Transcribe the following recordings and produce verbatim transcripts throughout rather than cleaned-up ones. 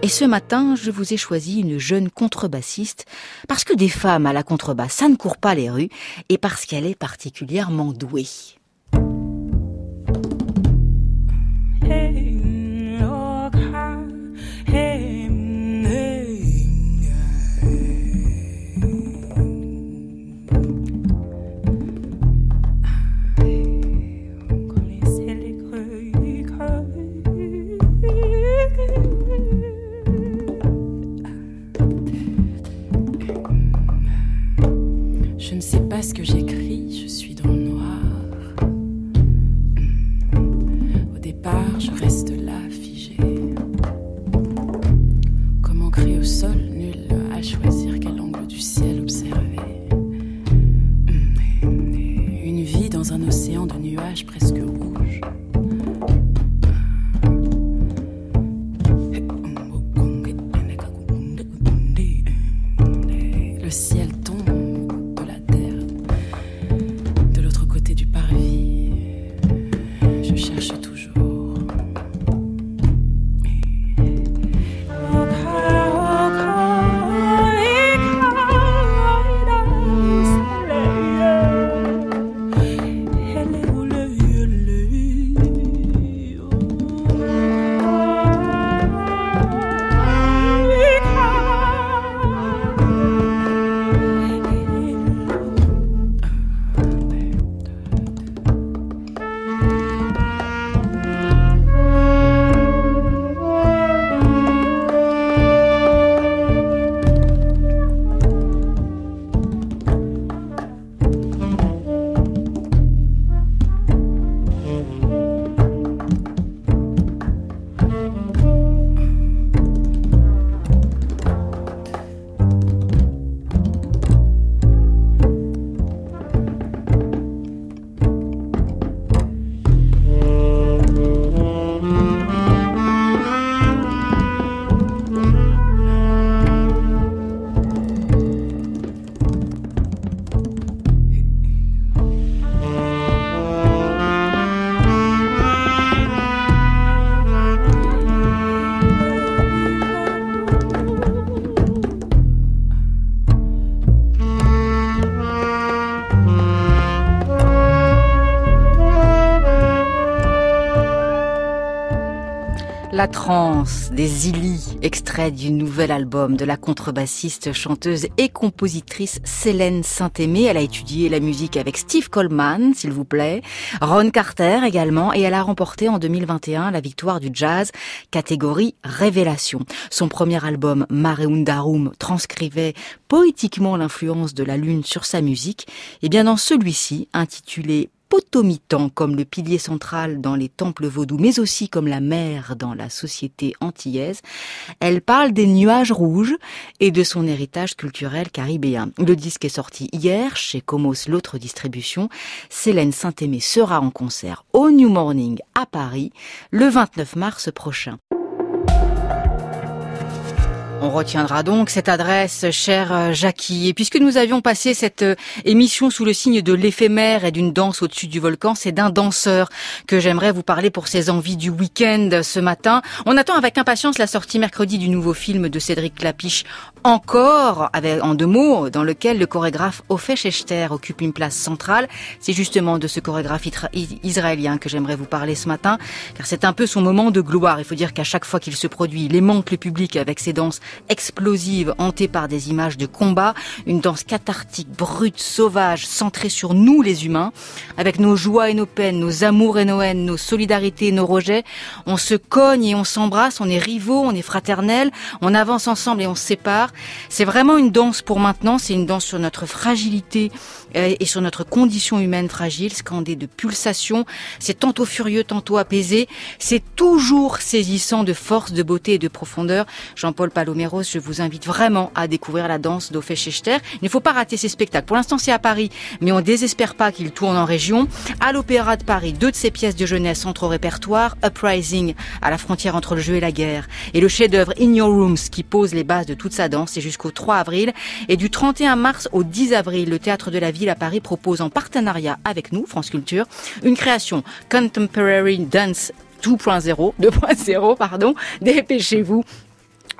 Et ce matin, je vous ai choisi une jeune contrebassiste parce que des femmes à la contrebasse, ça ne court pas les rues et parce qu'elle est particulièrement douée. Je ne sais pas ce que j'écris, je suis dans le noir. Au départ, je reste là, figée. Comme ancré au sol, nul à choisir quel angle du ciel observer. Une vie dans un océan de nuages presque rouges. Le ciel tombe. Je cherche toujours. La transe des Illy, extrait du nouvel album de la contrebassiste, chanteuse et compositrice Célène Saint-Aimé. Elle a étudié la musique avec Steve Coleman, s'il vous plaît, Ron Carter également, et elle a remporté en deux mille vingt et un la victoire du jazz, catégorie Révélation. Son premier album, Mare Undarum, transcrivait poétiquement l'influence de la lune sur sa musique. Et bien dans celui-ci, intitulé Potomitan comme le pilier central dans les temples vaudous, mais aussi comme la mer dans la société antillaise, elle parle des nuages rouges et de son héritage culturel caribéen. Le disque est sorti hier chez Comos, l'autre distribution. Célène Saint-Aimé sera en concert au New Morning à Paris le vingt-neuf mars prochain. On retiendra donc cette adresse, cher Jackie. Et puisque nous avions passé cette émission sous le signe de l'éphémère et d'une danse au-dessus du volcan, c'est d'un danseur que j'aimerais vous parler pour ses envies du week-end ce matin. On attend avec impatience la sortie mercredi du nouveau film de Cédric Klapisch, Encore, avec, en deux mots, dans lequel le chorégraphe Ophé Schechter occupe une place centrale. C'est justement de ce chorégraphe israélien que j'aimerais vous parler ce matin, car c'est un peu son moment de gloire. Il faut dire qu'à chaque fois qu'il se produit, il aimante le public avec ses danses explosive, hantée par des images de combat, une danse cathartique, brute, sauvage, centrée sur nous les humains, avec nos joies et nos peines, nos amours et nos haines, nos solidarités et nos rejets. On se cogne et on s'embrasse, on est rivaux, on est fraternels, on avance ensemble et on se sépare. C'est vraiment une danse pour maintenant, c'est une danse sur notre fragilité et sur notre condition humaine fragile, scandée de pulsations. C'est tantôt furieux, tantôt apaisé. C'est toujours saisissant de force, de beauté et de profondeur. Jean-Paul Paloméros, je vous invite vraiment à découvrir la danse d'Ophé Schechter. Il ne faut pas rater ces spectacles. Pour l'instant, c'est à Paris, mais on désespère pas qu'il tourne en région. À l'Opéra de Paris, deux de ses pièces de jeunesse entrent au répertoire. Uprising, à la frontière entre le jeu et la guerre. Et le chef-d'œuvre In Your Rooms, qui pose les bases de toute sa danse. C'est jusqu'au trois avril. Et du trente et un mars au dix avril, le Théâtre de la Ville à Paris propose en partenariat avec nous, France Culture, une création Contemporary Dance deux point zéro, deux point zéro, pardon, dépêchez-vous.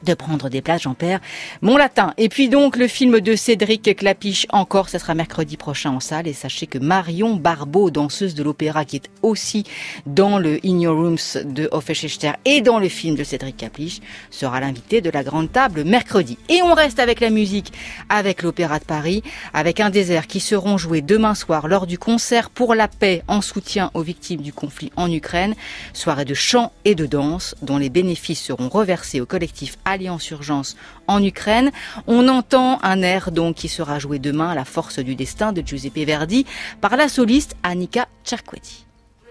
de prendre des places, j'en perds mon latin. Et puis donc, le film de Cédric Klapisch, encore, ça sera mercredi prochain en salle. Et sachez que Marion Barbeau, danseuse de l'opéra, qui est aussi dans le In Your Rooms de Hofechter et dans le film de Cédric Klapisch, sera l'invité de la grande table mercredi. Et on reste avec la musique, avec l'Opéra de Paris, avec Un désert qui seront joués demain soir lors du concert pour la paix en soutien aux victimes du conflit en Ukraine. Soirée de chant et de danse, dont les bénéfices seront reversés au collectif Alliance Urgence en Ukraine. On entend un air donc qui sera joué demain, La force du destin de Giuseppe Verdi, par la soliste Annika Cerqueti.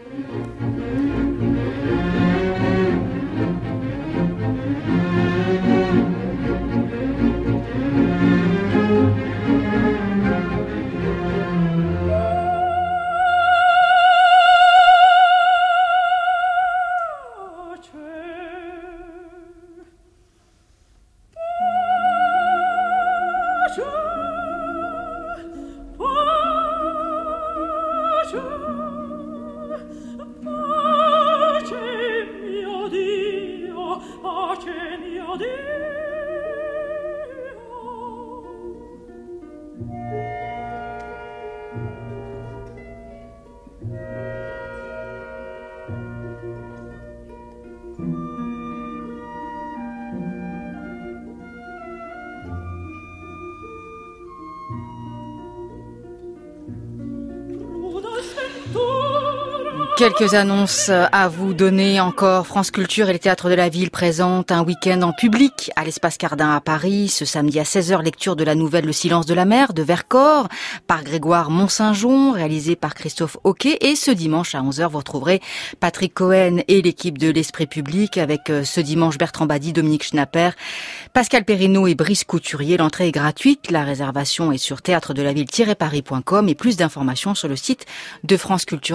Quelques annonces à vous donner encore. France Culture et les théâtres de la ville présentent un week-end en public à l'Espace Cardin à Paris. Ce samedi à seize heures, lecture de la nouvelle Le silence de la mer de Vercors par Grégoire Mont-Saint-Jean, réalisé par Christophe Hoquet. Et ce dimanche à onze heures, vous retrouverez Patrick Cohen et l'équipe de l'Esprit public avec ce dimanche Bertrand Badi, Dominique Schnapper, Pascal Perrineau et Brice Couturier. L'entrée est gratuite. La réservation est sur théâtre de la ville tiret paris point com et plus d'informations sur le site de France Culture.